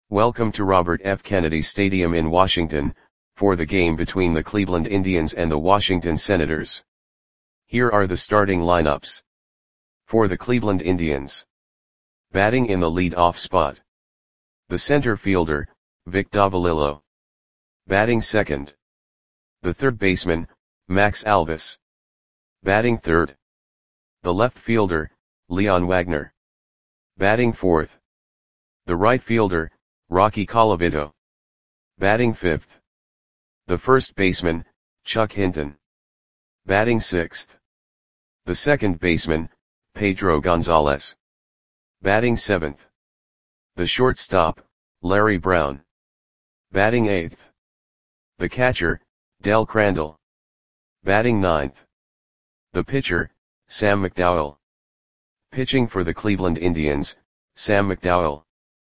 Welcome to Robert F. Kennedy Stadium in Washington, for the game between the Cleveland Indians and the Washington Senators. Here are the starting lineups. For the Cleveland Indians. Batting in the lead-off spot. The center fielder, Vic Davalillo. Batting second. The third baseman, Max Alvis. Batting third. The left fielder, Leon Wagner. Batting fourth. The right fielder, Rocky Colavito. Batting fifth. The first baseman, Chuck Hinton. Batting sixth. The second baseman, Pedro Gonzalez. Batting seventh. The shortstop, Larry Brown. Batting eighth. The catcher, Del Crandall. Batting ninth. The pitcher, Sam McDowell. Pitching for the Cleveland Indians, Sam McDowell.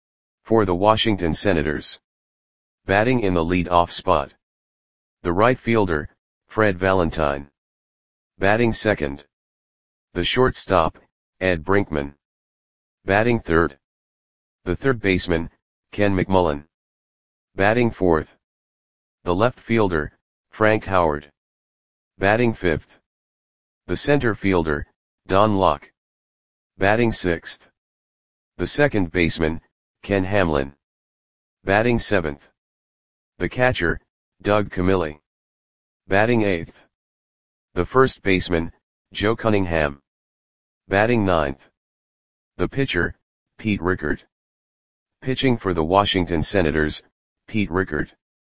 For the Washington Senators. Batting in the lead-off spot. The right fielder, Fred Valentine. Batting second. The shortstop, Ed Brinkman. Batting third. The third baseman, Ken McMullen. Batting fourth. The left fielder, Frank Howard. Batting fifth. The center fielder, Don Locke. Batting sixth. The second baseman, Ken Hamlin. Batting seventh. The catcher, Doug Camilli. Batting eighth. The first baseman, Joe Cunningham. Batting ninth. The pitcher, Pete Rickard. Pitching for the Washington Senators, Pete Rickard.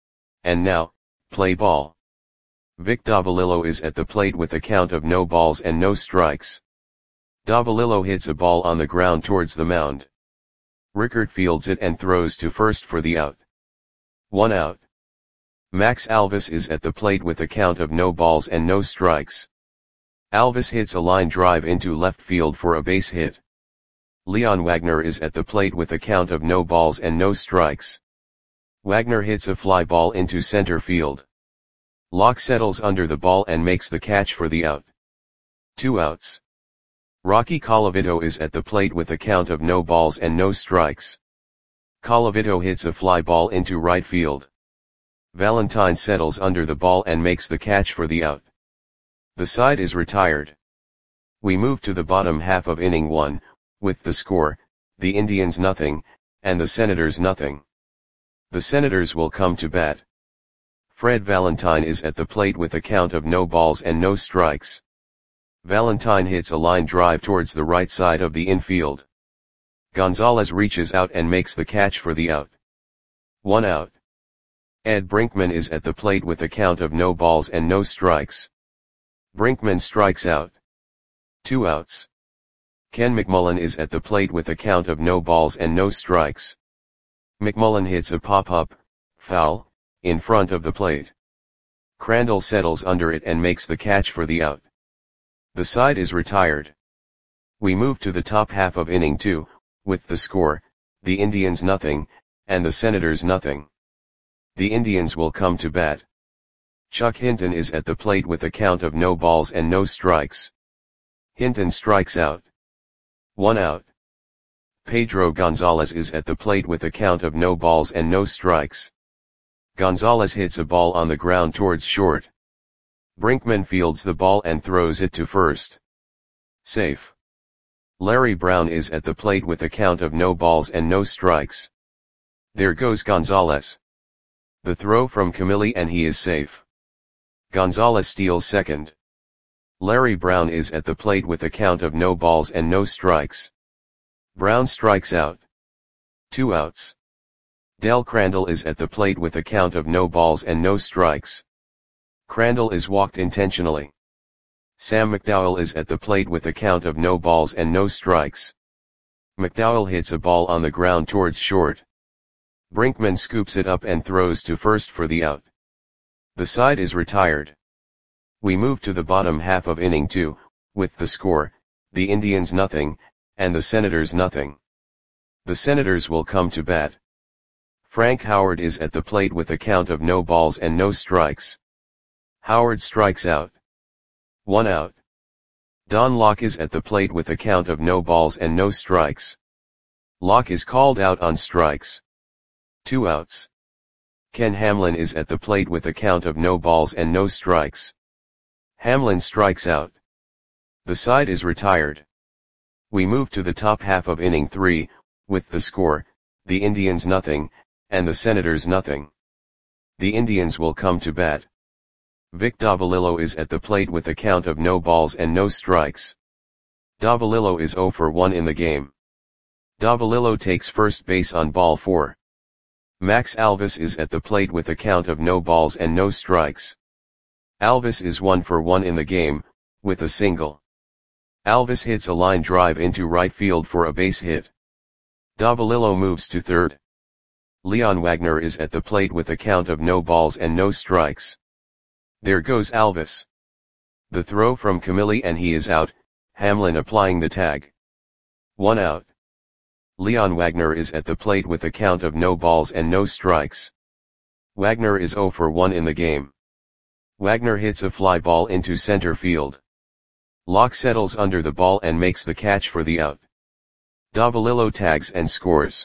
And now, play ball. Vic Davalillo is at the plate with a count of no balls and no strikes. Davalillo hits a ball on the ground towards the mound. Rickard fields it and throws to first for the out. 1 out. Max Alvis is at the plate with a count of no balls and no strikes. Alvis hits a line drive into left field for a base hit. Leon Wagner is at the plate with a count of no balls and no strikes. Wagner hits a fly ball into center field. Locke settles under the ball and makes the catch for the out. 2 outs. Rocky Colavito is at the plate with a count of no balls and no strikes. Colavito hits a fly ball into right field. Valentine settles under the ball and makes the catch for the out. The side is retired. We move to the bottom half of inning 1, with the score, the Indians nothing, and the Senators nothing. The Senators will come to bat. Fred Valentine is at the plate with a count of no balls and no strikes. Valentine hits a line drive towards the right side of the infield. Gonzalez reaches out and makes the catch for the out. 1 out. Ed Brinkman is at the plate with a count of no balls and no strikes. Brinkman strikes out. 2 outs. Ken McMullen is at the plate with a count of no balls and no strikes. McMullen hits a pop-up, foul, in front of the plate. Crandall settles under it and makes the catch for the out. The side is retired. We move to the top half of inning 2, with the score, the Indians nothing, and the Senators nothing. The Indians will come to bat. Chuck Hinton is at the plate with a count of no balls and no strikes. Hinton strikes out. 1 out. Pedro Gonzalez is at the plate with a count of no balls and no strikes. Gonzalez hits a ball on the ground towards short. Brinkman fields the ball and throws it to first. Safe. Larry Brown is at the plate with a count of no balls and no strikes. There goes Gonzalez. The throw from Camilli and he is safe. Gonzalez steals second. Larry Brown is at the plate with a count of no balls and no strikes. Brown strikes out. 2 outs. Del Crandall is at the plate with a count of no balls and no strikes. Crandall is walked intentionally. Sam McDowell is at the plate with a count of no balls and no strikes. McDowell hits a ball on the ground towards short. Brinkman scoops it up and throws to first for the out. The side is retired. We move to the bottom half of inning 2, with the score, the Indians nothing, and the Senators nothing. The Senators will come to bat. Frank Howard is at the plate with a count of no balls and no strikes. Howard strikes out. 1 out. Don Locke is at the plate with a count of no balls and no strikes. Locke is called out on strikes. 2 outs. Ken Hamlin is at the plate with a count of no balls and no strikes. Hamlin strikes out. The side is retired. We move to the top half of inning 3, with the score, the Indians nothing, and the Senators nothing. The Indians will come to bat. Vic Davalillo is at the plate with a count of no balls and no strikes. Davalillo is 0 for 1 in the game. Davalillo takes first base on ball 4. Max Alvis is at the plate with a count of no balls and no strikes. Alvis is 1 for 1 in the game, with a single. Alvis hits a line drive into right field for a base hit. Davalillo moves to third. Leon Wagner is at the plate with a count of no balls and no strikes. There goes Alvis. The throw from Camilli and he is out, Hamlin applying the tag. 1 out. Leon Wagner is at the plate with a count of no balls and no strikes. Wagner is 0 for 1 in the game. Wagner hits a fly ball into center field. Locke settles under the ball and makes the catch for the out. Davalillo tags and scores.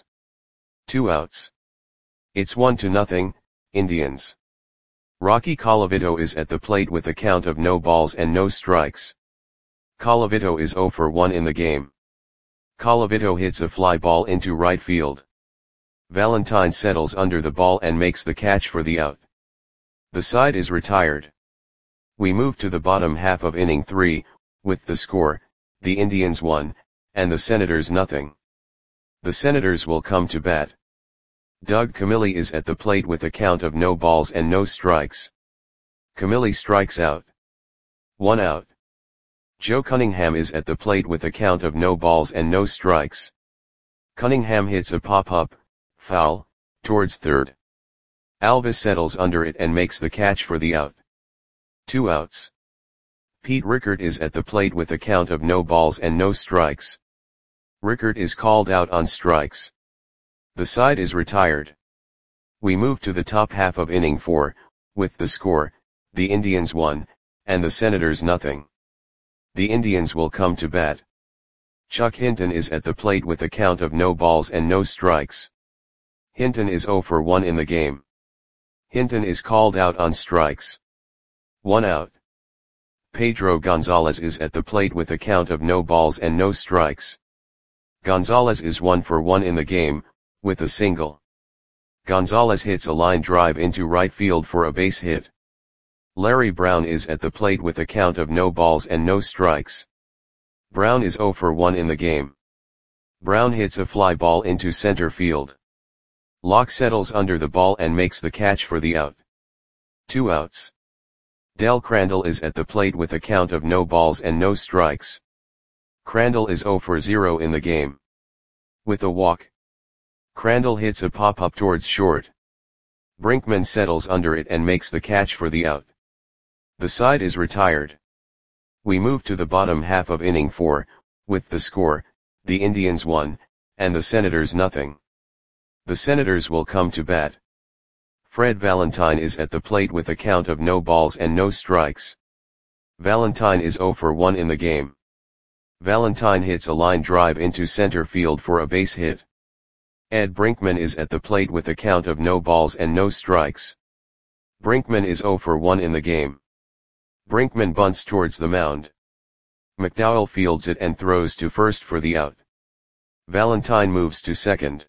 2 outs. It's 1-0, Indians. Rocky Colavito is at the plate with a count of no balls and no strikes. Colavito is 0 for 1 in the game. Colavito hits a fly ball into right field. Valentine settles under the ball and makes the catch for the out. The side is retired. We move to the bottom half of inning 3, with the score, the Indians 1, and the Senators nothing. The Senators will come to bat. Doug Camilli is at the plate with a count of no balls and no strikes. Camilli strikes out. 1 out. Joe Cunningham is at the plate with a count of no balls and no strikes. Cunningham hits a pop-up, foul, towards third. Alvis settles under it and makes the catch for the out. 2 outs. Pete Rickert is at the plate with a count of no balls and no strikes. Rickert is called out on strikes. The side is retired. We move to the top half of inning 4, with the score, the Indians 1, and the Senators nothing. The Indians will come to bat. Chuck Hinton is at the plate with a count of no balls and no strikes. Hinton is 0 for 1 in the game. Hinton is called out on strikes. 1 out. Pedro Gonzalez is at the plate with a count of no balls and no strikes. Gonzalez is 1 for 1 in the game, with a single. Gonzalez hits a line drive into right field for a base hit. Larry Brown is at the plate with a count of no balls and no strikes. Brown is 0 for 1 in the game. Brown hits a fly ball into center field. Locke settles under the ball and makes the catch for the out. 2 outs. Del Crandall is at the plate with a count of no balls and no strikes. Crandall is 0 for 0 in the game. With a walk. Crandall hits a pop-up towards short. Brinkman settles under it and makes the catch for the out. The side is retired. We move to the bottom half of inning 4, with the score, the Indians 1, and the Senators nothing. The Senators will come to bat. Fred Valentine is at the plate with a count of no balls and no strikes. Valentine is 0 for 1 in the game. Valentine hits a line drive into center field for a base hit. Ed Brinkman is at the plate with a count of no balls and no strikes. Brinkman is 0 for 1 in the game. Brinkman bunts towards the mound. McDowell fields it and throws to first for the out. Valentine moves to second.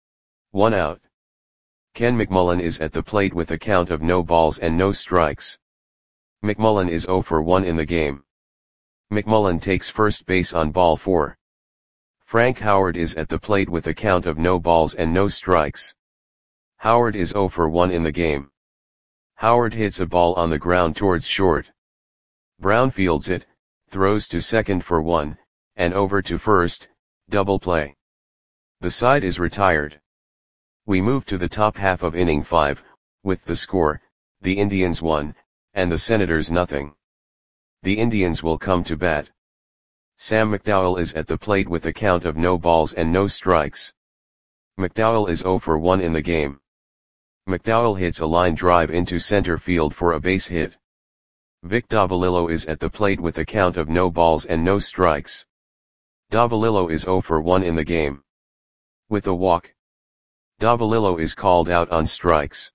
1 out. Ken McMullen is at the plate with a count of no balls and no strikes. McMullen is 0 for 1 in the game. McMullen takes first base on ball 4. Frank Howard is at the plate with a count of no balls and no strikes. Howard is 0 for 1 in the game. Howard hits a ball on the ground towards short. Brown fields it, throws to second for 1, and over to first, double play. The side is retired. We move to the top half of inning 5, with the score, the Indians 1, and the Senators nothing. The Indians will come to bat. Sam McDowell is at the plate with a count of no balls and no strikes. McDowell is 0 for 1 in the game. McDowell hits a line drive into center field for a base hit. Vic Davalillo is at the plate with a count of no balls and no strikes. Davalillo is 0 for 1 in the game. With a walk. Davalillo is called out on strikes.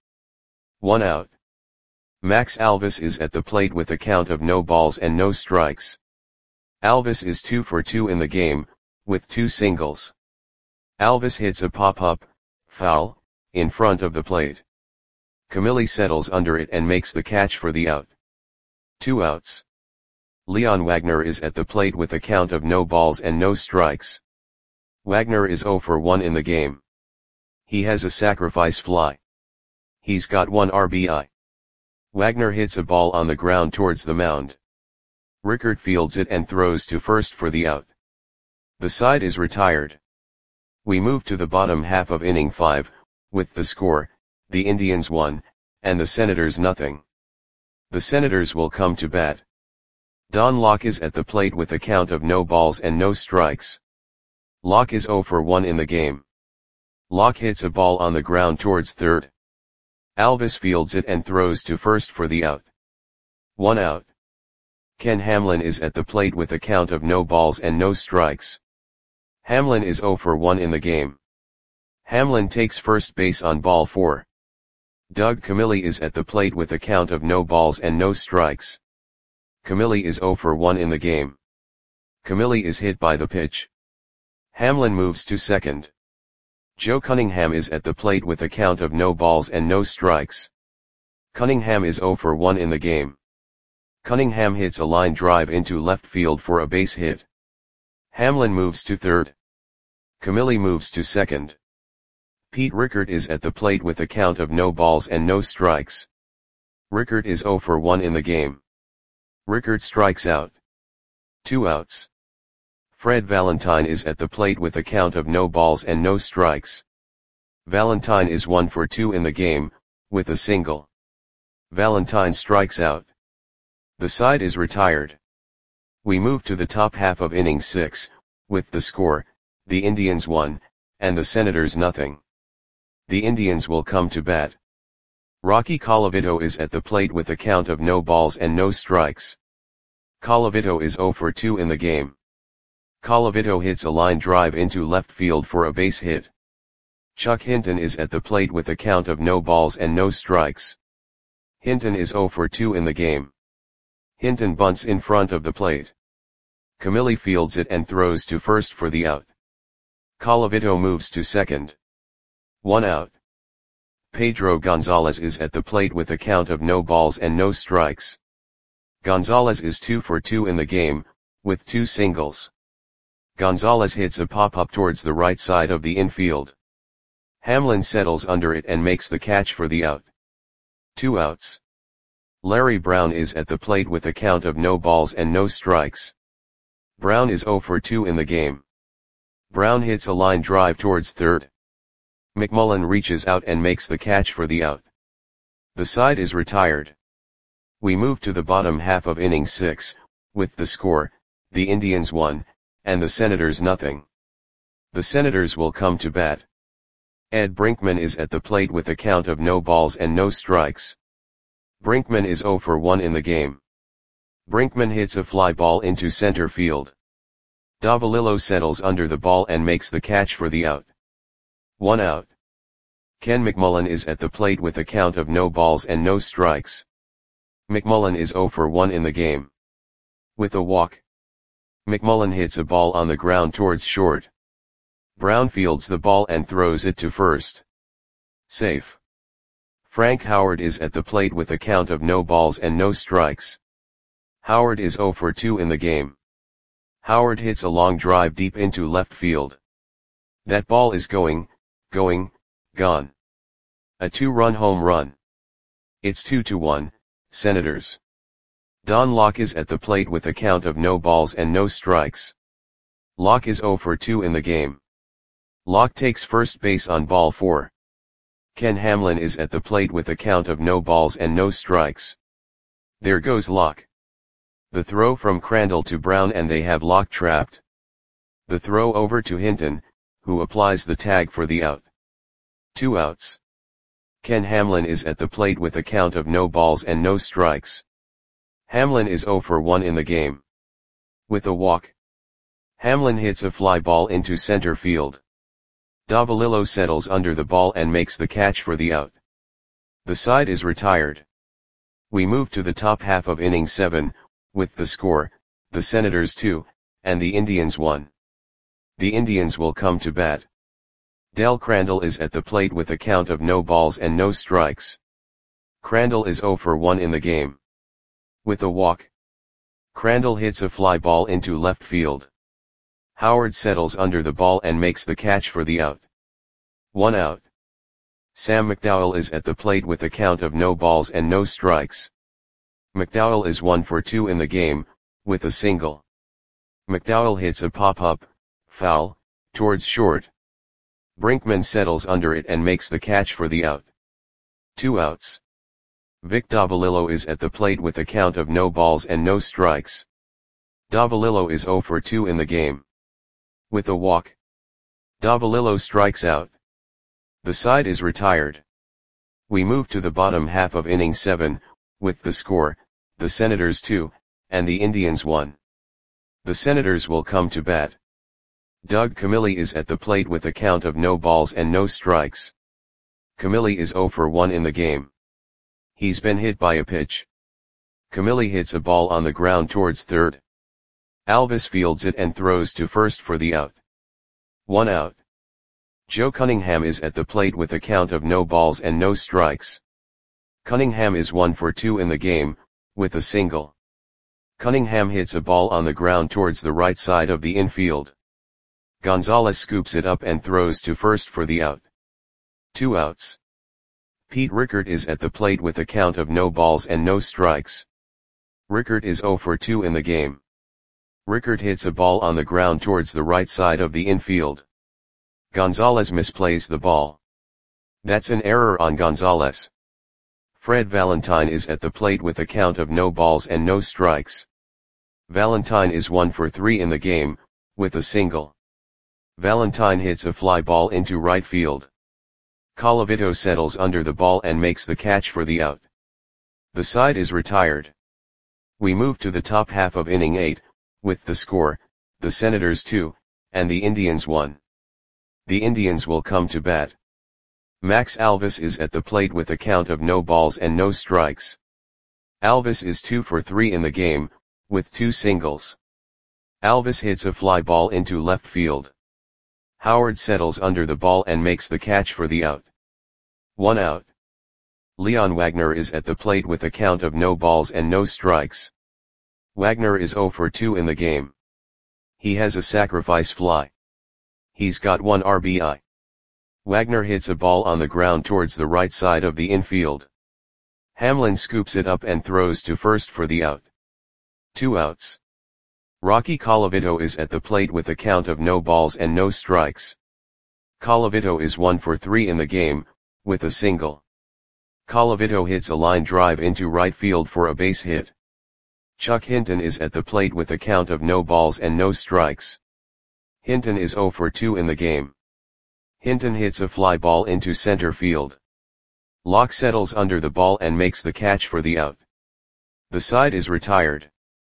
1 out. Max Alvis is at the plate with a count of no balls and no strikes. Alvis is 2 for 2 in the game, with 2 singles. Alvis hits a pop-up, foul, in front of the plate. Camilli settles under it and makes the catch for the out. 2 outs. Leon Wagner is at the plate with a count of no balls and no strikes. Wagner is 0 for 1 in the game. He has a sacrifice fly. He's got 1 RBI. Wagner hits a ball on the ground towards the mound. Rickert fields it and throws to first for the out. The side is retired. We move to the bottom half of inning 5, with the score, the Indians 1, and the Senators nothing. The Senators will come to bat. Don Locke is at the plate with a count of no balls and no strikes. Locke is 0 for 1 in the game. Locke hits a ball on the ground towards third. Alvis fields it and throws to first for the out. 1 out. Ken Hamlin is at the plate with a count of no balls and no strikes. Hamlin is 0 for 1 in the game. Hamlin takes first base on ball 4. Doug Camilli is at the plate with a count of no balls and no strikes. Camilli is 0 for 1 in the game. Camilli is hit by the pitch. Hamlin moves to second. Joe Cunningham is at the plate with a count of no balls and no strikes. Cunningham is 0 for 1 in the game. Cunningham hits a line drive into left field for a base hit. Hamlin moves to third. Camilli moves to second. Pete Rickert is at the plate with a count of no balls and no strikes. Rickert is 0 for 1 in the game. Rickert strikes out. 2 outs. Fred Valentine is at the plate with a count of no balls and no strikes. Valentine is 1 for 2 in the game, with a single. Valentine strikes out. The side is retired. We move to the top half of inning 6, with the score, the Indians 1, and the Senators nothing. The Indians will come to bat. Rocky Colavito is at the plate with a count of no balls and no strikes. Colavito is 0 for 2 in the game. Colavito hits a line drive into left field for a base hit. Chuck Hinton is at the plate with a count of no balls and no strikes. Hinton is 0 for 2 in the game. Hinton bunts in front of the plate. Camilli fields it and throws to first for the out. Colavito moves to second. 1 out. Pedro Gonzalez is at the plate with a count of no balls and no strikes. Gonzalez is 2 for 2 in the game, with 2 singles. Gonzalez hits a pop-up towards the right side of the infield. Hamlin settles under it and makes the catch for the out. 2 outs. Larry Brown is at the plate with a count of no balls and no strikes. Brown is 0 for 2 in the game. Brown hits a line drive towards third. McMullen reaches out and makes the catch for the out. The side is retired. We move to the bottom half of inning 6, with the score, the Indians 1, and the Senators nothing. The Senators will come to bat. Ed Brinkman is at the plate with a count of no balls and no strikes. Brinkman is 0 for 1 in the game. Brinkman hits a fly ball into center field. Davalillo settles under the ball and makes the catch for the out. 1 out. Ken McMullen is at the plate with a count of no balls and no strikes. McMullen is 0 for 1 in the game. With a walk. McMullen hits a ball on the ground towards short. Brown fields the ball and throws it to first. Safe. Frank Howard is at the plate with a count of no balls and no strikes. Howard is 0 for 2 in the game. Howard hits a long drive deep into left field. That ball is gone. A 2-run home run. It's 2-1, Senators. Don Locke is at the plate with a count of no balls and no strikes. Locke is 0 for 2 in the game. Locke takes first base on ball 4. Ken Hamlin is at the plate with a count of no balls and no strikes. There goes Locke. The throw from Crandall to Brown and they have Locke trapped. The throw over to Hinton, who applies the tag for the out. 2 outs. Ken Hamlin is at the plate with a count of no balls and no strikes. Hamlin is 0 for 1 in the game. With a walk. Hamlin hits a fly ball into center field. Davalillo settles under the ball and makes the catch for the out. The side is retired. We move to the top half of inning 7, with the score, the Senators 2, and the Indians 1. The Indians will come to bat. Del Crandall is at the plate with a count of no balls and no strikes. Crandall is 0 for 1 in the game. With a walk, Crandall hits a fly ball into left field. Howard settles under the ball and makes the catch for the out. 1 out. Sam McDowell is at the plate with a count of no balls and no strikes. McDowell is 1 for 2 in the game, with a single. McDowell hits a pop-up, foul, towards short. Brinkman settles under it and makes the catch for the out. 2 outs. Vic Davalillo is at the plate with a count of no balls and no strikes. Davalillo is 0 for 2 in the game. With a walk, Davalillo strikes out. The side is retired. We move to the bottom half of inning 7, with the score, the Senators 2, and the Indians 1. The Senators will come to bat. Doug Camilli is at the plate with a count of no balls and no strikes. Camilli is 0 for 1 in the game. He's been hit by a pitch. Camilli hits a ball on the ground towards third. Alvis fields it and throws to first for the out. 1 out. Joe Cunningham is at the plate with a count of no balls and no strikes. Cunningham is 1 for 2 in the game, with a single. Cunningham hits a ball on the ground towards the right side of the infield. Gonzalez scoops it up and throws to first for the out. 2 outs. Pete Rickert is at the plate with a count of no balls and no strikes. Rickert is 0 for 2 in the game. Rickert hits a ball on the ground towards the right side of the infield. Gonzalez misplays the ball. That's an error on Gonzalez. Fred Valentine is at the plate with a count of no balls and no strikes. Valentine is 1 for 3 in the game, with a single. Valentine hits a fly ball into right field. Colavito settles under the ball and makes the catch for the out. The side is retired. We move to the top half of inning 8, with the score, the Senators 2, and the Indians 1. The Indians will come to bat. Max Alvis is at the plate with a count of no balls and no strikes. Alvis is 2 for 3 in the game, with 2 singles. Alvis hits a fly ball into left field. Howard settles under the ball and makes the catch for the out. 1 out. Leon Wagner is at the plate with a count of no balls and no strikes. Wagner is 0 for 2 in the game. He has a sacrifice fly. He's got 1 RBI. Wagner hits a ball on the ground towards the right side of the infield. Hamlin scoops it up and throws to first for the out. 2 outs. Rocky Colavito is at the plate with a count of no balls and no strikes. Colavito is 1 for 3 in the game, with a single. Colavito hits a line drive into right field for a base hit. Chuck Hinton is at the plate with a count of no balls and no strikes. Hinton is 0 for 2 in the game. Hinton hits a fly ball into center field. Locke settles under the ball and makes the catch for the out. The side is retired.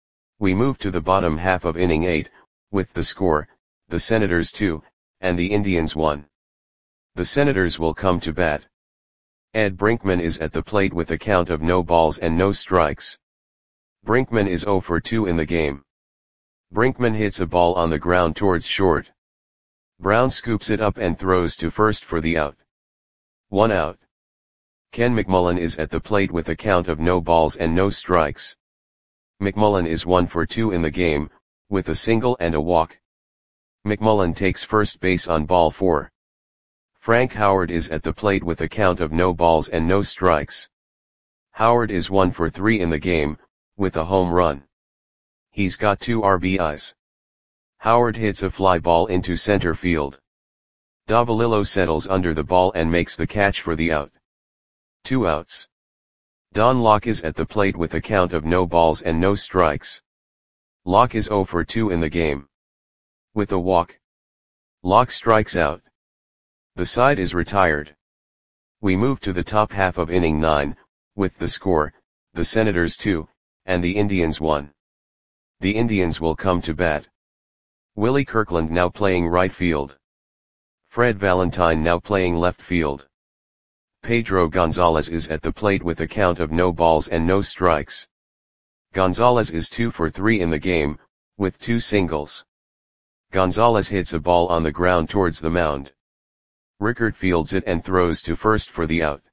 We move to the bottom half of inning 8, with the score, the Senators 2, and the Indians 1. The Senators will come to bat. Ed Brinkman is at the plate with a count of no balls and no strikes. Brinkman is 0 for 2 in the game. Brinkman hits a ball on the ground towards short. Brown scoops it up and throws to first for the out. 1 out. Ken McMullen is at the plate with a count of no balls and no strikes. McMullen is 1 for 2 in the game, with a single and a walk. McMullen takes first base on ball 4. Frank Howard is at the plate with a count of no balls and no strikes. Howard is 1 for 3 in the game, with a home run. He's got 2 RBIs. Howard hits a fly ball into center field. Davalillo settles under the ball and makes the catch for the out. 2 outs. Don Locke is at the plate with a count of no balls and no strikes. Locke is 0 for 2 in the game. With a walk, Locke strikes out. The side is retired. We move to the top half of inning 9, with the score, the Senators 2, and the Indians 1. The Indians will come to bat. Willie Kirkland now playing right field. Fred Valentine now playing left field. Pedro Gonzalez is at the plate with a count of no balls and no strikes. Gonzalez is 2 for 3 in the game, with 2 singles. Gonzalez hits a ball on the ground towards the mound. Rickert fields it and throws to first for the out.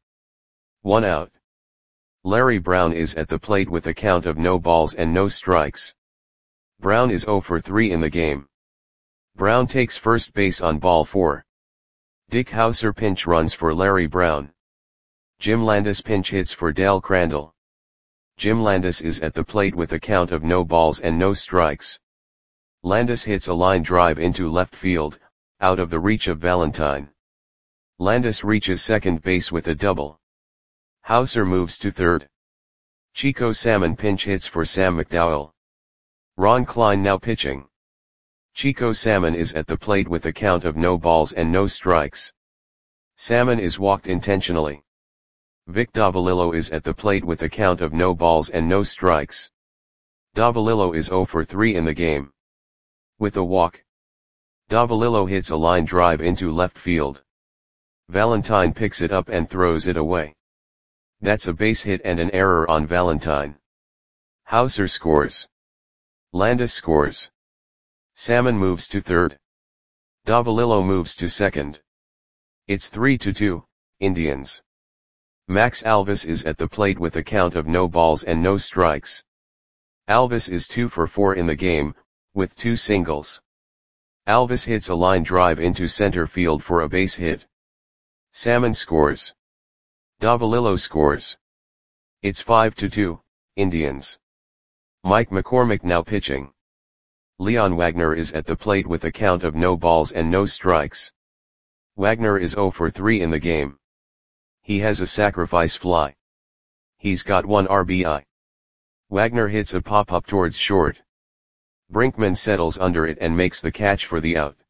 1 out. Larry Brown is at the plate with a count of no balls and no strikes. Brown is 0 for 3 in the game. Brown takes first base on ball 4. Dick Hauser pinch runs for Larry Brown. Jim Landis pinch hits for Dale Crandall. Jim Landis is at the plate with a count of no balls and no strikes. Landis hits a line drive into left field, out of the reach of Valentine. Landis reaches second base with a double. Hauser moves to third. Chico Salmon pinch hits for Sam McDowell. Ron Klein now pitching. Chico Salmon is at the plate with a count of no balls and no strikes. Salmon is walked intentionally. Vic Davalillo is at the plate with a count of no balls and no strikes. Davalillo is 0 for 3 in the game. With a walk, Davalillo hits a line drive into left field. Valentine picks it up and throws it away. That's a base hit and an error on Valentine. Hauser scores. Landis scores. Salmon moves to third. Davalillo moves to second. It's 3-2, Indians. Max Alvis is at the plate with a count of no balls and no strikes. Alvis is 2 for 4 in the game, with 2 singles. Alvis hits a line drive into center field for a base hit. Salmon scores. Davalillo scores. It's 5-2, Indians. Mike McCormick now pitching. Leon Wagner is at the plate with a count of no balls and no strikes. Wagner is 0 for 3 in the game. He has a sacrifice fly. He's got 1 RBI. Wagner hits a pop-up towards short. Brinkman settles under it and makes the catch for the out.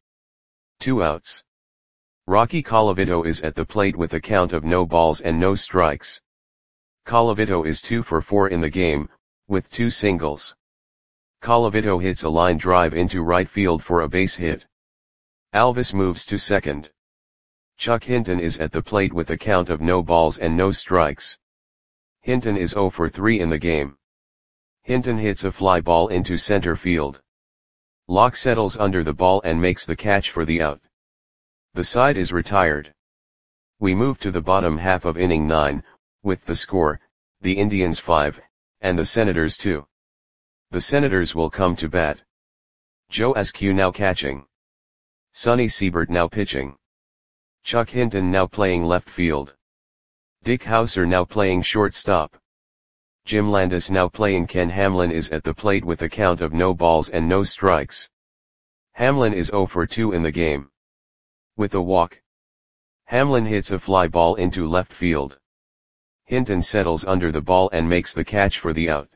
2 outs. Rocky Colavito is at the plate with a count of no balls and no strikes. Colavito is 2 for 4 in the game, with 2 singles. Colavito hits a line drive into right field for a base hit. Alvis moves to second. Chuck Hinton is at the plate with a count of no balls and no strikes. Hinton is 0 for 3 in the game. Hinton hits a fly ball into center field. Locke settles under the ball and makes the catch for the out. The side is retired. We move to the bottom half of inning 9, with the score, the Indians 5, and the Senators 2. The Senators will come to bat. Joe Askew now catching. Sonny Siebert now pitching. Chuck Hinton now playing left field. Dick Hauser now playing shortstop. Jim Landis now playing. Ken Hamlin is at the plate with a count of no balls and no strikes. Hamlin is 0 for 2 in the game. With a walk, Hamlin hits a fly ball into left field. Hinton settles under the ball and makes the catch for the out.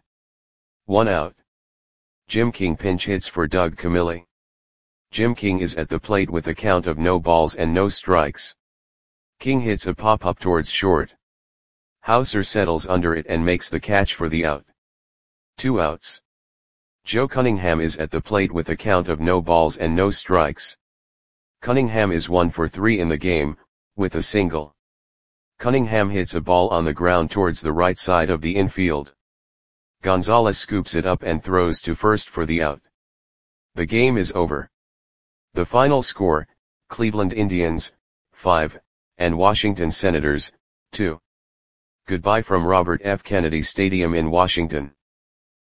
1 out. Jim King pinch hits for Doug Camilli. Jim King is at the plate with a count of no balls and no strikes. King hits a pop-up towards short. Hauser settles under it and makes the catch for the out. 2 outs. Joe Cunningham is at the plate with a count of no balls and no strikes. Cunningham is 1 for 3 in the game, with a single. Cunningham hits a ball on the ground towards the right side of the infield. Gonzalez scoops it up and throws to first for the out. The game is over. The final score, Cleveland Indians, 5, and Washington Senators, 2. Goodbye from Robert F. Kennedy Stadium in Washington.